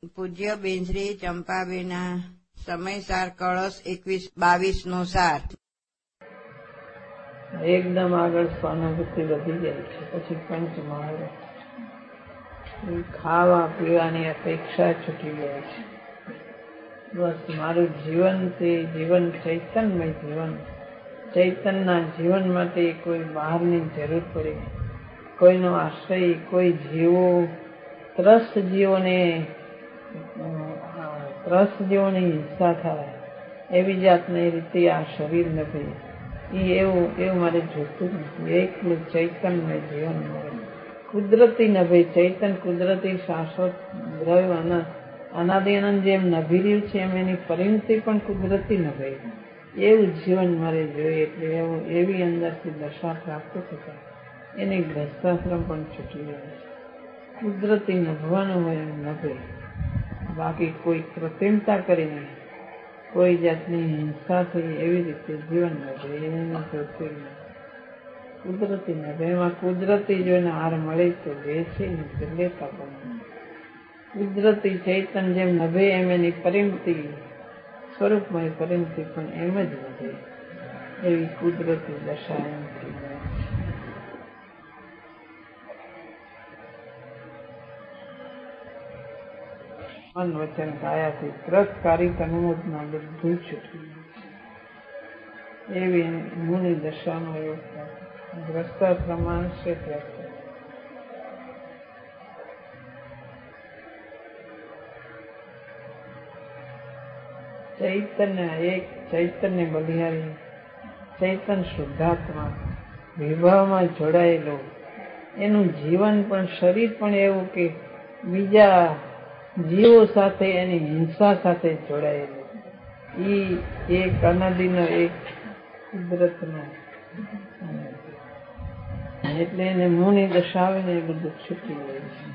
પૂજ્ય બેનશ્રી ચંપાબેના સમયસાર કળશ 21-22 નો સાર. એકદમ આગળ સ્વાનુભૂતિ વધી જાય છે, પછી પંચમહાલ ખાવા પીવાની અપેક્ષા છૂટી જાય છે. બસ મારું જીવન તે જીવન ચૈતન્યમય જીવન, ચૈતનના જીવન માટે કોઈ બહારની જરૂર પડે, કોઈનો આશ્રય, કોઈ જીવો ત્રસ્ત જીવોની હિંસા થાય એવી જાતની રીતે આ શરીર નથી. એવું મારે જોતું નથી. એકલું ચૈતન્ય જીવન મળે, કુદરતી નભે. ચૈતન કુદરતી શાશ્વત દ્રવ્ય અનાદિ અનંત જેમ નભી રહ્યું છે એમ એની પરિણતિ પણ કુદરતી નભે. એવું જીવન મારે જોઈએ. એટલે એવી અંદરથી દશા પ્રાપ્ત થતા એની ગ્રસ્તાશ્રમ પણ છૂટી જાય છે. કુદરતી નભવાનું હોય એમ નભે. બાકી કોઈ કૃત્રિમતા કરીને, કોઈ જાતની હિંસાથી એવી રીતે જીવન નભે. એને જોતું કુદરતી નભે. એમાં કુદરતી જોઈને હાર મળે તો લે છે ને લેતા પણ. કુદરતી ચૈતન જેમ નભે એમ એની પરિણતિ, સ્વરૂપમય પરિણતિ પણ એમ જ નભે. એવી કુદરતી દશા એમથી મળે છે. મન વચન કાયાથી ત્રસ્તકારી અનુમોદના બધું છૂટું એવી મુનિ દશાનો યોગ ગ્રસ્તાશ્રમમાં ક્ષેત્ર. ચૈતન્ય એક ચૈતન્ય બલિહારી, ચૈતન શુદ્ધાત્મા વિભાવમાં જોડાયેલો, એનું જીવન પણ શરીર પણ એવું કે બીજા જીવો સાથે એની હિંસા સાથે જોડાયેલું. એક અનાદિનો, એક કુદરતનો. એટલે એને મુનિ દશા આવે ને એ બધું છૂટી જાય છે.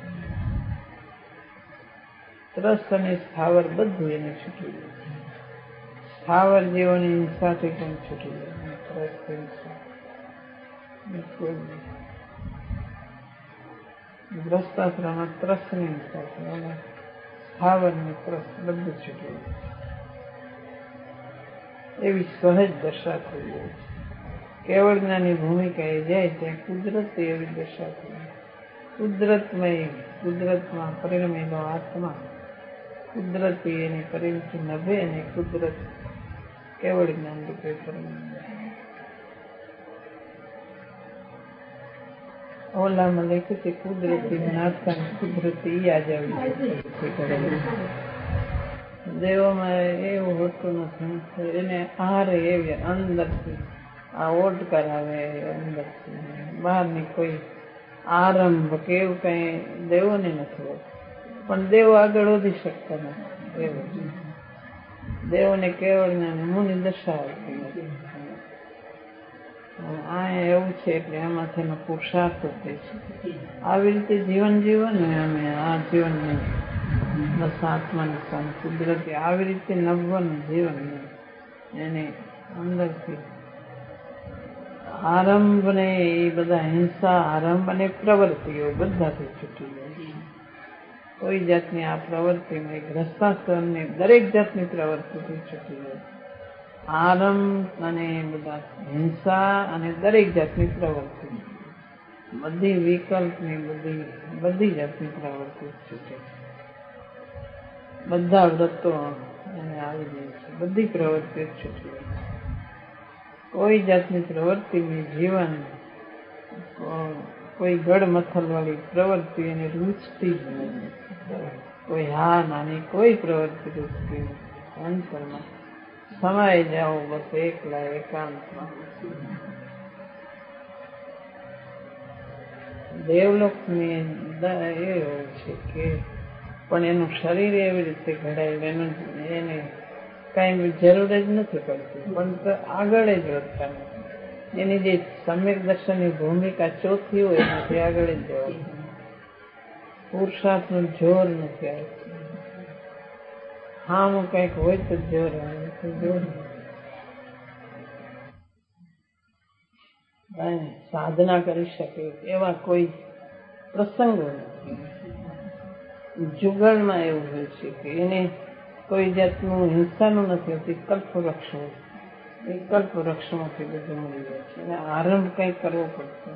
ત્રસ્ત અને સ્થાવર બધું એને છૂટી જાય છે. સ્થાવર જીવોની હિંસાથી પણ છૂટી જાય. ત્રસ્ત હિંસા ગ્રસ્તાશ્રમમાં ત્રસ્તની હિંસા છે, સ્થાવરની ત્રસ્ત બધું છૂટી જાય. એવી સહજ દશા થઈ જાય છે. કેવળ જ્ઞાની ભૂમિકા એ જાય ત્યાં કુદરતી એવી દશા થઈ. કુદરતમાં પરિણમેલો આત્મા કુદરતી એની પરિણતિ નભે અને કુદરત કેવળ જ્ઞાન રૂપે પરિણમે. ઓલામાં લખ્યું છે કુદરતી જ્ઞાતા કુદરતી યાદ આવી. દેવોમાં એવું હોતું નથી. એને આહારે એવી અંદરથી આ ઓડકાર આવે, અંદરથી બહારની કોઈ આરંભ કે એવું કઈ દેવોને નથી હોતું. પણ દેવો આગળ વધી શકતા નથી. એવું દેવોને કેવળ મુનિ દશા આવતી નથી. આ એવું છે એટલે એમાંથી એનો પુરુષાર્થ થાય છે. આવી રીતે જીવન જીવો ને અમે આ જીવનને બસ આત્માની સામે કુદરતી આવી રીતે નભવાનું જીવન એને અંદરથી આરંભ ને એ બધા હિંસા, આરંભ અને પ્રવૃત્તિઓ બધાથી છૂટી જાય. કોઈ જાતની આ પ્રવૃત્તિમાં ગ્રસ્તાશ્રમની દરેક જાતની પ્રવૃત્તિથી છૂટી જાય. આરંભ અને બધા હિંસા અને દરેક જાતની પ્રવૃત્તિ, બધી વિકલ્પની બધી જાતની પ્રવૃત્તિ છૂટે. બધા વ્રતો એને આવી જાય છે. બધી પ્રવૃત્તિ છૂટી જાય. કોઈ જાતની પ્રવૃત્તિની જીવન, કોઈ ગળ મથલ વાળી પ્રવૃત્તિ એને રૂચતી જ નથી. કોઈ હા નાની કોઈ પ્રવૃત્તિ રૂચતી નથી. અંતરમાં સમાય જાઓ બસ એકલા એકાંતમાં. દેવલોકની એ હોય છે કે પણ એનું શરીર એવી રીતે ઘડાયેલું, એને કઈ જરૂર જ નથી પડતી, પણ આગળ જ વધતા નથી. એની જે સમ્યક દર્શનની ભૂમિકા ચોથી હોય એનાથી આગળ જ જવાનું. પુરુષાર્થનું જોર નથી આવતું. હા કઈક હોય તો જોર આવે, જોર સાધના કરી શકે એવા કોઈ પ્રસંગો નથી. જુગલમાં એવું હોય છે કે એને કોઈ જાતનું હિંસાનું નથી હોતી, કલ્પવૃક્ષ હોય. એ કલ્પવૃક્ષમાંથી બધું મળી જાય છે અને આરંભ કંઈ કરવો પડતો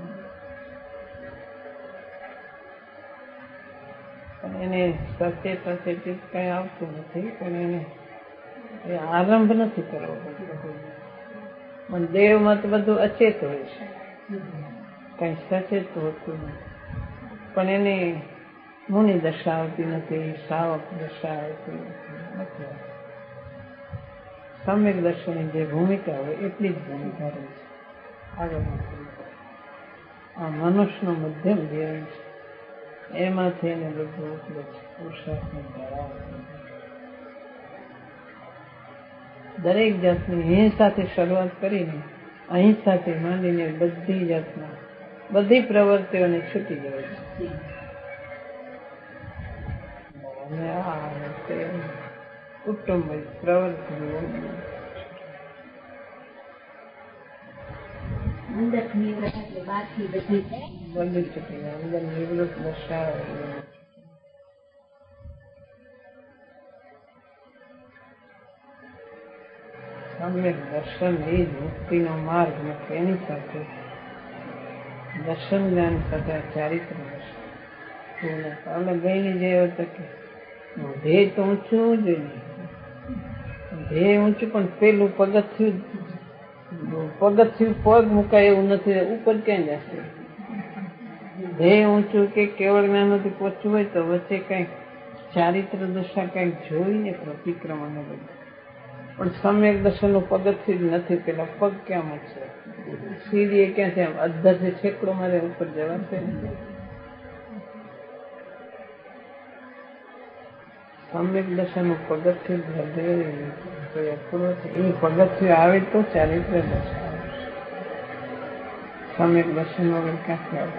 પણ એને સચેત કંઈ આવતું નથી, પણ એને એ આરંભ નથી કરવો પડતો. પણ દેવમાં તો બધું અચેત હોય છે, કઈ સચેત હોતું નથી. પણ એને મુનિ દશા આવતી નથી, શ્રાવક દશા આવતી નથી. સમ્યક દર્શનની જે ભૂમિકા હોય એટલી જ ભૂમિકા રહે છે. આગળ આ મનુષ્યનો મધ્યમ જીવન છે, એમાંથી એને બધું ઉપલે છે. પુરુષાર્થની ધારા દરેક જાતની હિંસાથી શરૂઆત કરીને અહિંસાથી માંડીને બધી જાતના બધી પ્રવૃત્તિઓને છૂટી જાય છે. અને આ કુટુંબ પ્રવૃત્તિઓ બધી છૂટી જાય. અંદર નિવૃત્ત દશા સમ્યક દર્શન એ જ મુક્તિનો માર્ગ નથી. એની સાથે દર્શન જ્ઞાન સાથે ચારિત્ર દર્શન. આપણે ગઈની જે હતો કે ધ્યેય તો ઊંચું જોઈએ, ધ્યેય ઊંચું, પણ પેલું પગથિયું પગ મુકાય એવું નથી, ઉપર ક્યાં જશે? ધ્યેય ઊંચું કે કેવળ જ્ઞાનથી પહોંચવું હોય તો વચ્ચે કંઈક ચારિત્ર દશા કંઈક જોઈને પ્રતિક્રમણ બધું. પણ સમ્યક દર્શનનું પગથિયું જ નથી, પેલા પગ ક્યાં મૂકશે? સીડીએ ક્યાંથી આમ અધ્ધરથી છેકડો મારે ઉપર જવાશે? સમ્યક દર્શનનું પગથિયું કોઈ અપૂર્વ છે. એ પગથિયું આવે તો ચારિત્ર દશા આવે. સમ્યક દર્શન વગર ક્યાંથી આવે?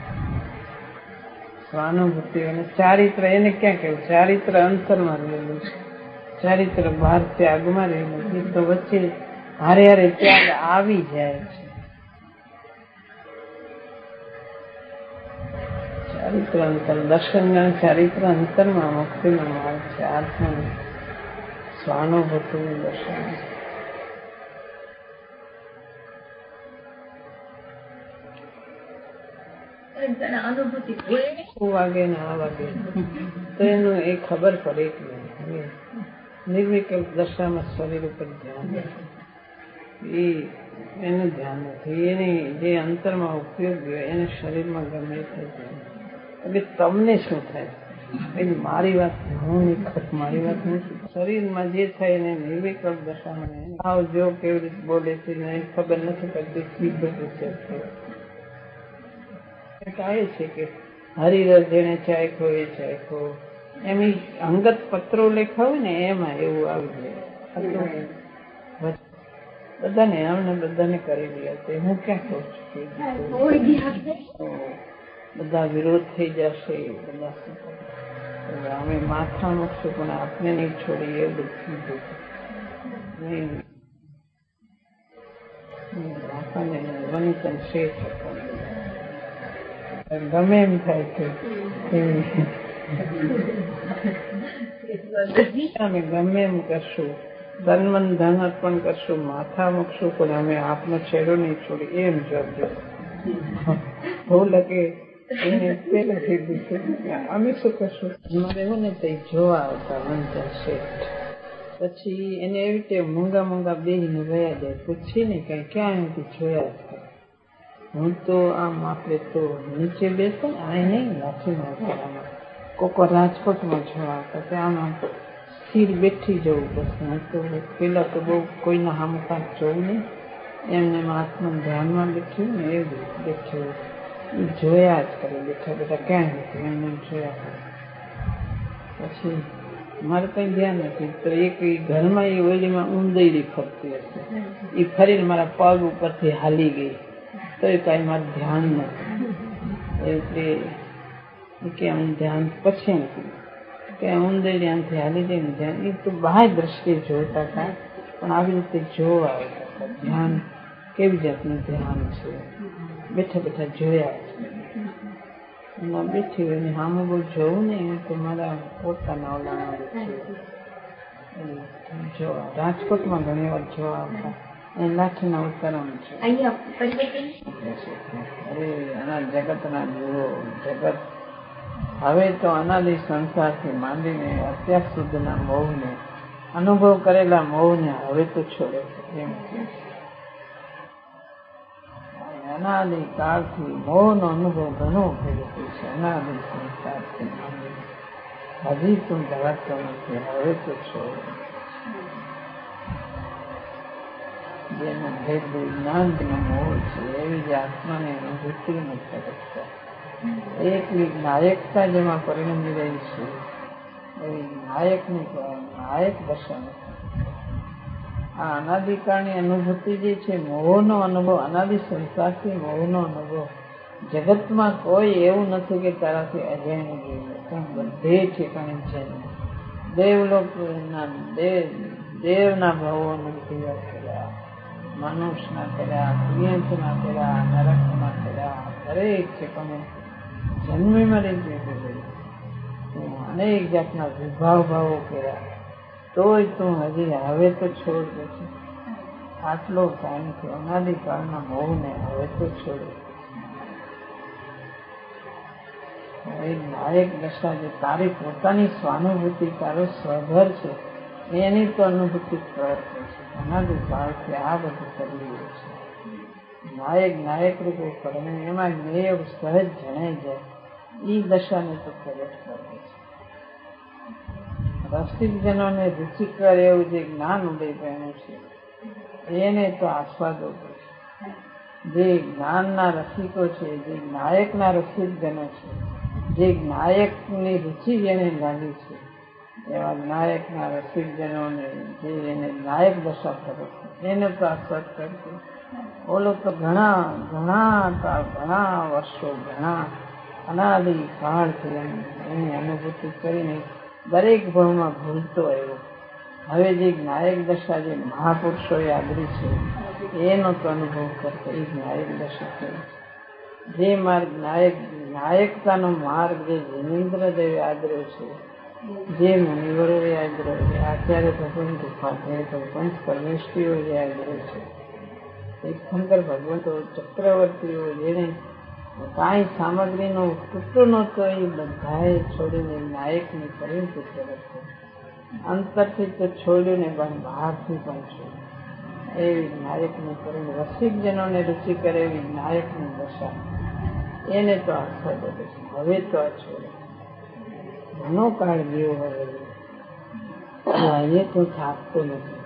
સ્વાનુભૂતિ અને ચારિત્ર એને ક્યાં કહેવું? ચારિત્ર અંતરમાં રહેલું છે, ચારિત્ર બહાર ત્યાગમાં રહેલું છે. તો વચ્ચે હારે હારે ત્યાગ આવી જાય છે. ચારિત્ર અંતર દર્શન જ્ઞાન ચારિત્ર અંતરમાં મુક્તિનો માર્ગ છે. આત્મા સ્વાનુભૂતિનું દર્શન. વાગે ને આ વાગે તો એનું એ ખબર પડે કે નિર્વિકલ્પ દશામાં શરીર ઉપર ધ્યાન એ એનું ધ્યાન નથી. એની જે અંતરમાં ઉપયોગ હોય એને શરીરમાં ગમે તે ધ્યાન. એટલે તમને શું થાય? એની મારી વાત હું નહીં, મારી વાત હું શરીરમાં જે થાય એને નિર્વિકલ્પ દશામાં આવ જો કેવી રીતે બોલે છે ખબર નથી પડતી. સીધો કહે છે કે હરિરસ જેને ચાખ્યો એ ચાખ્યો, એમ અંગત પત્રો લેખા હોય ને એમાં એવું આવી જાય. બધાને એમને બધાને કરી રહ્યા છે. હું ક્યાં કહું છું બધા વિરોધ થઈ જશે, બધા અમે માથા મૂકશું પણ આપને નહીં છોડીએ એવું બધું વનિતન શેઠ ગમે એમ થાય છે. અમે ગમે એમ કરશું, તન મન ધન અર્પણ કરશું, માથા મૂકશું, પણ અમે આપનો છેડો નહીં છોડી એમ જવાબ ભૂલ કે એને પેલાથી દીધું. અમે શું કરશું? અમારે એવું ને તે જોવા આવતા વંચન શેઠ. પછી એને એવી રીતે મૂંગા બેહીને રહ્યા જાય, પૂછી ને કઈ ક્યાં એમથી જોયા છે. હું તો આમ આપણે તો નીચે બેસે ને આ નહીં નાખીમાં કોકો રાજકોટમાં જોવા આવતા ત્યાં આમ સ્થિર બેઠી જવું પડશે. હું તો પેલા તો બહુ કોઈના સામું કાંક જોવું નહીં, એમને આત્મા ધ્યાનમાં બેઠ્યું ને એવું બેઠ્યું જોયા જ કરે. બેઠા બેઠા ક્યાં નથી એમને જોયા કરે. પછી મારે કઈ ધ્યાન નથી તો એક ઘરમાં એ ઓલીમાં ઊંદયડી ફરતી હશે, એ ફરીને મારા પગ ઉપરથી હાલી ગઈ તો એ કાંઈ મારું ધ્યાન નથી. એટલે કે આમ ધ્યાન પછી નથી કે ઊંદયડી આમથી હાલી જાય ને ધ્યાન એ તો બહાર દ્રષ્ટિએ જોતા હતા, પણ આવી રીતે જોવા આવતા હતા. ધ્યાન કેવી જાતનું ધ્યાન છે, બેઠા બેઠા જોયા છે. એમાં બેઠી હોય ને સામે બહુ જોવું નહીં તો મારા પોતાના ઓલાના જોવા રાજકોટમાં ઘણી વાર જોવા આવતા એ લાઠીના ઉતારવાનું છે. અરે આના જગતના જુઓ, જગત હવે તો અનાદિ સંસારથી માંડીને અત્યાર સુધીના મોહને અનુભવ કરેલા મોહને હવે તો છોડે છે. એમ અનાદિ કાળથી મોહનો અનુભવ ઘણો કર્યો છે. અનાદિ સંસારથી માંડીને હજી પણ ધરાતો નથી, હવે તો છોડે. જેનો ભેદ જ્ઞાનનો મોહ છે એવી જ આત્માને અનુભૂતિ નથી કરતા. એકલી નાયકતા જેમાં પરિણમી રહી છે એવી નાયક દશા નથી. આ અનાદિકાળની અનુભૂતિ જે છે, મોહનો અનુભવ, અનાદિ સંસારથી મોહનો અનુભવ જગતમાં કોઈ એવું નથી કે તારાથી અજાણ્યું જોયું. બધે ઠેકાણે છે. દેવના ભાવોને ક્રિયા કર્યા, મનુષ્યના કર્યા, ક્રિયંતના કર્યા, નરકના કર્યા, દરેક ઠેકાણે જન્મી મરી ગયું. અનેક જાતના વિભાવો કર્યા, તોય તું હજી હવે તો છોડ દે છે. આટલો ટાઈમથી અનાદિકાળના મોહને હવે તો છોડે. નાયક દશા જે તારી પોતાની સ્વાનુભૂતિ, તારો સ્વઘર છે એની તો અનુભૂતિ કરશે. અનાદિકાળથી આ બધું કરી રહ્યું છે. નાયક રૂપે પડે એમાં જ્ઞેય સહજ જણાઈ જાય એ દશાને તો પ્રગટ કરે છે. રસિકજનોને રુચિકર એવું જે જ્ઞાન ઉદય પામ્યું છે એને તો આસ્વાદો છે. જે જ્ઞાનના રસિકો છે, જે નાયકના રસિકજનો છે, જે નાયકની રુચિ જેને લાગી છે એવા નાયકના રસિકજનોને જે એને નાયક દશા કરે છે એને તો આસ્વાદ કરશે. ઓલો તો ઘણા વર્ષો, ઘણા અનાદિ કાળથી એની અનુભૂતિ કરીને દરેક ભાવમાં ભૂલતો આવ્યો. હવે જે નાયક દશા જે મહાપુરુષોએ આદરી છે એનો તો અનુભવ કરતો એ નાયક દશા કરે છે. જે માર્ગ નાયકતાનો માર્ગ જે જિનેન્દ્રદેવે આદર્યો છે, જે મુનિવરોએ આદર્યો છે, આચાર્ય ભગવાન ઉપાધ્યાય તો પંચ પરમેશ્વરીઓએ આદર્યો છે, તીર્થંકર ભગવંતો ચક્રવર્તીઓ જેને કાંઈ સામગ્રીનો તૂટો નહોતો એ બધાએ છોડીને નાયકની પરિણતિ કરે છે. અંતરથી તો છોડ્યું ને પણ બહારથી પણ છોડ્યું. એવી નાયકની પરિણતિ રસિકજનોને રુચિ કરે એવી નાયકની દશા એને તો આસ્વાદ છે. હવે તો આ છોડે. ઘણો કાળ ગયો, હવે એ તો થાકતો નથી.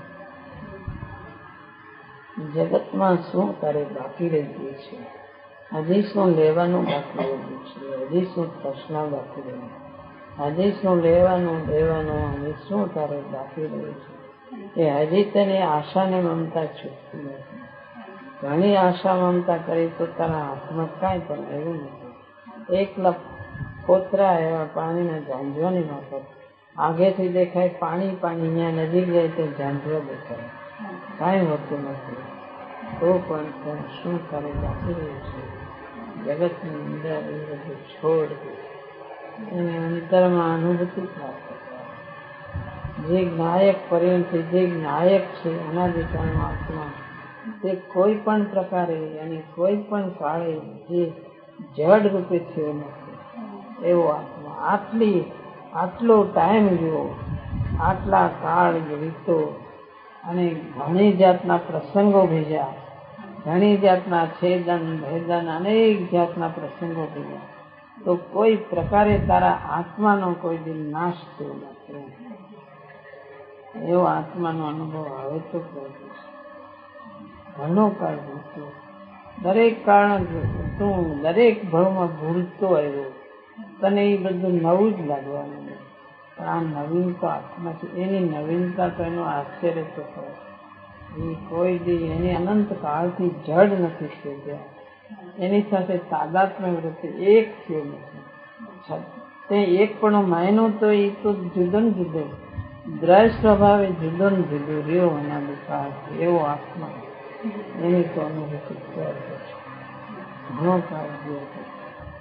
જગતમાં શું તારે બાકી રહી ગયું છે? હજી શું લેવાનું બાકી રહ્યું છે? હજી શું તૃષ્ણા બાકી રહ્યું? હજી શું લેવાનું દેવાનું? હજી શું તારે બાકી રહ્યું છે? એ હજી તને આશા ને મમતા છૂટતી નથી. ઘણી આશા મમતા કરી તો તારા હાથમાં કાંઈ પણ એવું નથી. એકલા કોતરા એવા પાણીના ઝાંઝવાની માફક આગેથી દેખાય પાણી, ત્યાં નજીક જાય તો ઝાંઝવા દેખાય, કાંઈ હોતું નથી. તો પણ શું તારે બાકી રહ્યું છે? જગતની અંદર એ બધું છોડ એને અંતરમાં અનુભૂતિ પ્રાપ્ત થાય. જે નાયક પરિણતિ, જે નાયક છે અનાદિકાળનો આત્મા, તે કોઈ પણ પ્રકારે અને કોઈ પણ કાળે જે જડ રૂપે થયો નથી એવો આત્મા. આટલો ટાઈમ ગયો, આટલા કાળ વીતો અને ઘણી જાતના પ્રસંગો ભેજ્યા, ઘણી જાતના છેદન ભેદન અનેક જાતના પ્રસંગો ભેજ્યા, તો કોઈ પ્રકારે તારા આત્માનો કોઈ દિન નાશ થયો નથી. એવો આત્માનો અનુભવ હવે તો કર્યો. ઘણો કાળ ભૂલતો, દરેક કાળ તું દરેક ભાવમાં ભૂલતો આવ્યો. તને એ બધું નવું જ લાગવાનું. પણ આ નવીનતા આત્મા છે, એની નવીનતા તો એનું આશ્ચર્ય તો કરે. એ કોઈ દી એની અનંત કાળથી જડ નથી શોધ્યા, એની સાથે તાદાત્મ્ય વૃત્તિ એક થયો નથી. તે એક પણ માયનો તો એ તો જુદો ને જુદો, દ્રઢ સ્વભાવે જુદો ને જુદો રહ્યો અનાદિ કાળથી. એવો આત્મા એની તો અનુભૂતિ ઘણો કાળ ગયો.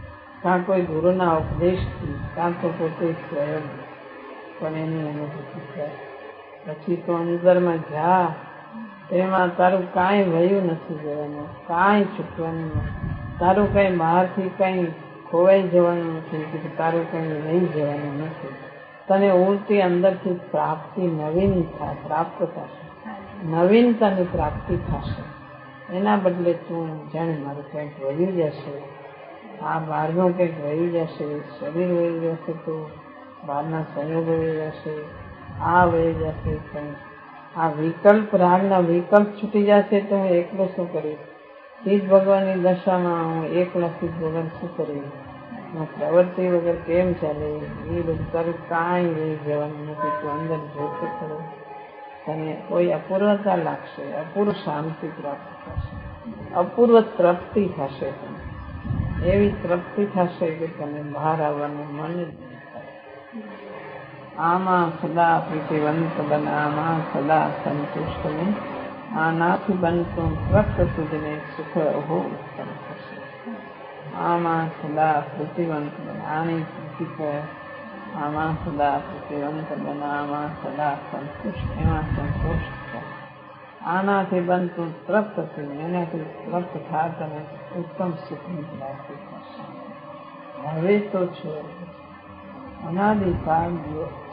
કાં કોઈ ગુરુના ઉપદેશથી, કાં તો પોતે સ્વયં પણ એની અનુભૂતિ થાય. પછી તો અંદરમાં જા, તેમાં તારું કાંઈ વયું નથી જવાનું, કાંઈ છૂટવાનું નથી, તારું કંઈ બહારથી કંઈ ખોવાઈ જવાનું નથી, કે તારું કંઈ લઈ જવાનું નથી. તને ઉલટી અંદરથી પ્રાપ્તિ નવીન થાય, પ્રાપ્ત થશે, નવીનતાની પ્રાપ્તિ થશે. એના બદલે તું જાણે મારું કંઈક વયું જશે, આ બહારનું કંઈક વયું જશે, શરીર વયું જશે, તો બહારના સંયોગો વયું જશે, આ વયું જશે, કંઈ આ વિકલ્પ, રાગના વિકલ્પ છૂટી જશે તો હું એકલો શું કરીશ? સિદ્ધ ભગવાનની દશામાં હું એકલા સિદ્ધ ભગવાન શું કરીશ? હું પ્રવૃત્તિ વગર કેમ ચાલે? એ બધું તારું કાંઈ રહી જવાનું નથી. તું અંદર જોતો કરો, તને કોઈ અપૂર્વતા લાગશે, અપૂર્વ શાંતિ પ્રાપ્ત થશે, અપૂર્વ તૃપ્તિ થશે. એવી તૃપ્તિ થશે કે તને બહાર આવવાનું મન જ નહીં થાય. આમાં સદા પ્રીતિવંત બન, આમાં સદા સંતુષ્ટ બન, આનાથી બનતું તૃપ્ત તુજને સુખ અહો ઉત્તમ થશે. આમાં સદા પ્રીતિવંત બન, આની પ્રીતિ કર. આમાં સદા પ્રીતિવંત બન, આમાં સદા સંતુષ્ટ, એમાં સંતોષ થાય. આનાથી બનતું તૃપ્ત થયું, એનાથી તૃપ્ત થાય તને ઉત્તમ સુખની પ્રાપ્તિ થશે. હવે તો છોડ, અનાદિકાળ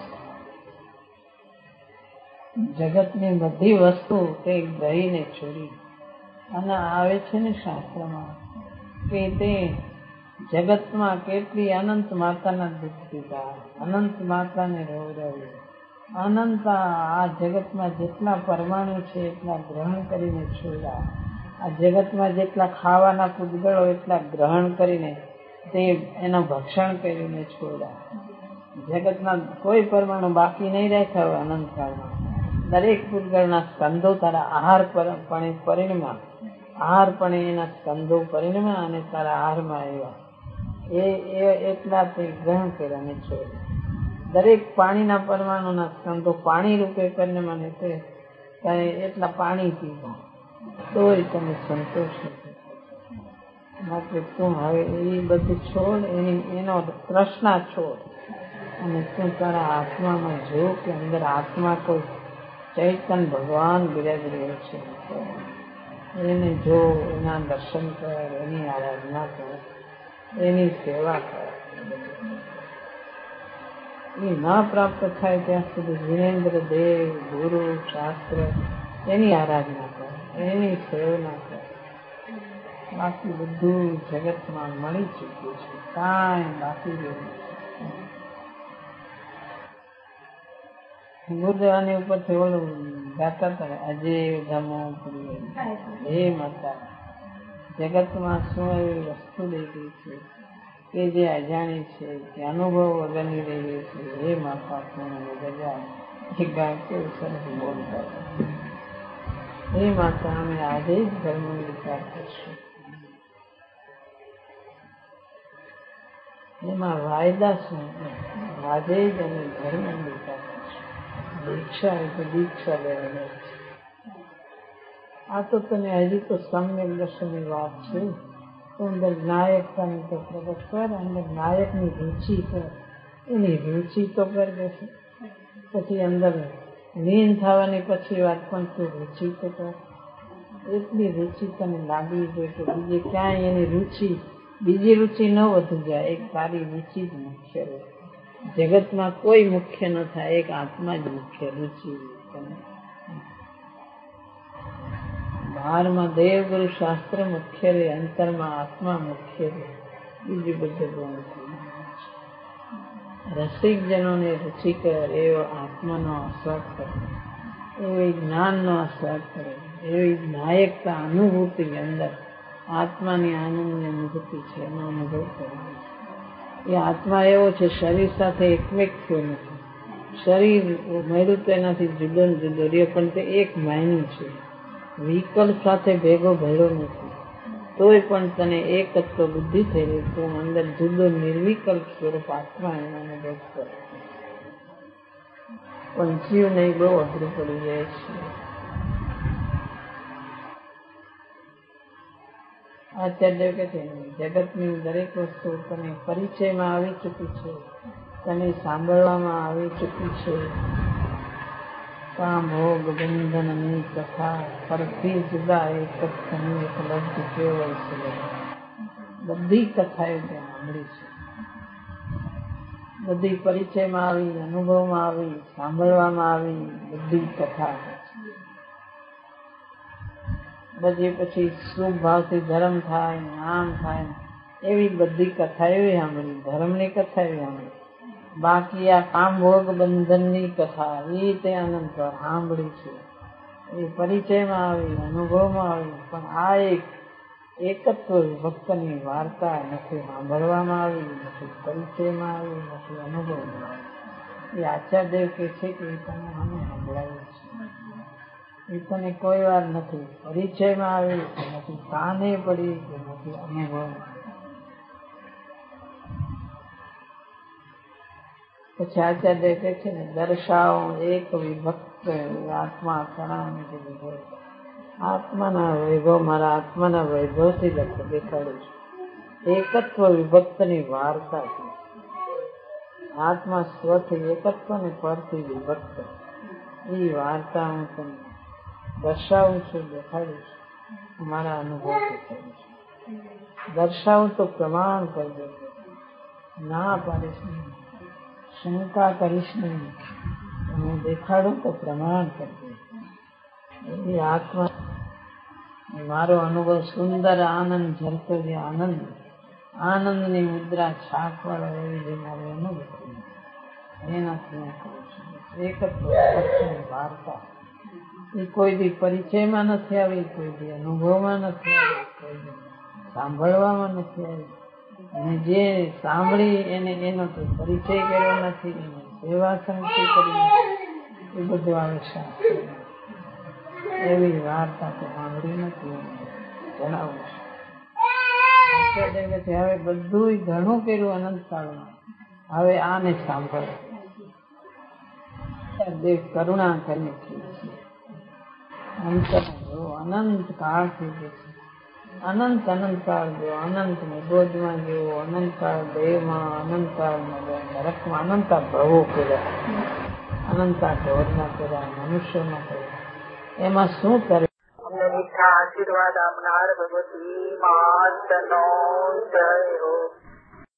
જગતની બધી વસ્તુ તે ગ્રહીને છોડી. અને આવે છે ને શાસ્ત્રમાં કે તે જગતમાં કેટલી અનંત માતાના દુઃખ પીધા, અનંત માતાને રોવરાવ્યું, અનંત આ જગતમાં જેટલા પરમાણુ છે એટલા ગ્રહણ કરીને છોડ્યા. આ જગતમાં જેટલા ખાવાના પૂતગળો એટલા ગ્રહણ કરીને તે એનું ભક્ષણ કરીને છોડ્યા. જગતના કોઈ પરમાણુ બાકી નહીં રાખ્યા હોય અનંતકાળમાં. દરેક પૂતગળના સ્કંદો તારા આહાર પરિણમ્યા, આહારપણે એના સ્કંદો પરિણમ્યા અને તારા આહારમાં આવ્યા. એ એટલા તે ગ્રહણ કર્યા અને છોડ્યા. દરેક પાણીના પરમાણુના સ્કંદો પાણી રૂપે પરિણમ્યા ને તે એટલા પાણી પીવા, તોય તમે સંતોષ નથી. માટે તું હવે એ બધું છોડ, એનો તૃષ્ણા છોડ અને તું તારા આત્મામાં જો કે અંદર આત્મા કોઈ ચૈતન્ય ભગવાન બિરાજી રહ્યો છે. એને જો, એના દર્શન કર, એની આરાધના કર, એની સેવા કર. એ ના પ્રાપ્ત થાય ત્યાં સુધી વિરેન્દ્ર દેવ, ગુરુ, શાસ્ત્ર એની આરાધના કર, એની સેવના કર. બાકી બધું જગતમાં મળી ચૂક્યું છે, કાંઈ બાકી રહ્યું નથી. ગુરુદેવાની ઉપરથી ઓલું ગાતા હતા, અજય ધમો હે માતા, જગતમાં શું એવી વસ્તુ દેખી છે કે જે અજાણી છે, કે અનુભવ વગરની રહી છે. હે માતા પૂર્ણ ગજા એ ગાતે સરસ બોલતા. હે માતા, અમે આજે જ ધર્મનો વિચાર કરશું. એમાં વાયદા શું? આજે જ અમે ધર્મનો વિચાર કરશું. દીક્ષા એ તો દીક્ષા લેવાની છે. આ તો તને હજી તો સમ્યક દર્શનની વાત છે. તો અંદર નાયકતાની તો પ્રગટ કર, અંદર નાયકની રુચિ કર, એની રુચિ તો કર દેશે. પછી અંદર લીન થવાની પછી વાત પણ તું રુચિ તો કર. એટલી રુચિ તને લાગવી જોઈએ કે બીજે ક્યાંય એની રુચિ, બીજી રુચિ ન વધી જાય. એક તારી રુચિ જ મુખ્ય રહે. જગતમાં કોઈ મુખ્ય ન થાય, એક આત્મા જ મુખ્ય રુચિ. બહારમાં દેવગુરુ શાસ્ત્ર મુખ્ય રહે, અંતરમાં આત્મા મુખ્ય રહે. બીજું બધું રસિકજનોને રુચિકર એવો આત્માનો આસ્વાદ કરે, એવી જ્ઞાનનો આસ્વાદ કરે, એવી નાયકતા અનુભૂતિ અંદર આત્માની આનંદની અનુભૂતિ છે, એનો અનુભવ કરે. એ આત્મા એવો છે, શરીર સાથે એકમેક થયો નથી. શરીર મળ્યું તો એનાથી જુદો જુદો રહ્યો, પણ તે એક માયનું છે. વિકલ્પ સાથે ભેગો ભેળો નથી. તોય પણ તને એકત્વ બુદ્ધિ થઈ રહી, તો અંદર જુદો નિર્વિકલ્પ સ્વરૂપ આત્મા એનો અનુભવ કરે. પણ જીવ નહીં, બહુ અઘરું પડી જાય છે. આચાર્ય કે છે જગતની દરેક વસ્તુ તને પરિચયમાં આવી ચૂકી છે, તને સાંભળવામાં આવી ચૂકી છે. કામ ભોગ બંધનની કથા પરથી જુદા એક જ તને ઉપલબ્ધ કેવળ છે. બધી કથાઓ ત્યાં સાંભળી છે, બધી પરિચયમાં આવી, અનુભવમાં આવી, સાંભળવામાં આવી, બધી કથા. બધી પછી શુભ ભાવથી ધર્મ થાય, નામ થાય, એવી બધી કથા એવી સાંભળી, ધર્મની કથા એવી સાંભળી. બાકી આ કામ ભોગ બંધનની કથા એ તે અનંત સાંભળી છે, એ પરિચયમાં આવી, અનુભવમાં આવી, પણ આ એકત્વ વિભક્તની વાર્તા નથી સાંભળવામાં આવી, નથી પરિચયમાં આવી, નથી અનુભવમાં આવી. એ આચાર્ય કહે છે કે એ તમને અમે સંભળાવ્યું છે, એ તને કોઈ વાર નથી પરિચયમાં આવી, કે નથી કાને પડી, કે નથી અનુભવમાં. પછી આચાર્ય કહે છે ને, દર્શાવો એક વિભક્ત આત્મા કણાને લીધો. આત્માના વૈભવ, મારા આત્માના વૈભવથી દેખાડું છું. એકત્વ વિભક્તની વાર્તા છે. આત્મા સ્વથી એકત્વ ને પરથી વિભક્ત, એ વાર્તા હું તમને દર્શાવું છું, દેખાડું છું, મારા અનુભવથી કરું છું. દર્શાવું તો પ્રમાણ કરજો, ના પાડીશ નહીં, શંકા કરીશ નહીં. હું દેખાડું તો પ્રમાણ કરજો. એ આત્મા મારો અનુભવ સુંદર આનંદ ઝરતો, જે આનંદની મુદ્રા છાપ વાળો એવી જે મારો અનુભવ એનાથી હું કરું છું. એકત્વ વાર્તા એ કોઈ દી પરિચયમાં નથી આવી, કોઈ દી અનુભવમાં નથી આવી, કોઈ દી સાંભળવામાં નથી આવી. અને જે સાંભળી એનો તો પરિચય કર્યો નથી, એને સેવા સંગતિ કરી નથી, એ બધું આવે શાસ્ત્ર. એવી વાર્તા તો સાંભળી નથી, જણાવું છું. હવે બધું ઘણું કર્યું અનંતકાળમાં, હવે આને સાંભળો. દેવ કરુણા કરી છે, અંતર જો અનંત કાળથી છે, અનંત કાળ જો, અનંત નિબોધમાં જેવો, અનંતકાળ દેહમાં, અનંતકાળ નરકમાં, અનંતકાળ ભવો કર્યા, અનંતકાળ ઢોરના કર્યા, મનુષ્યમાં કર્યા. એમાં શું કરે? અમને મીઠા આશીર્વાદ આપનાર ભગવતી માતનો જય હો.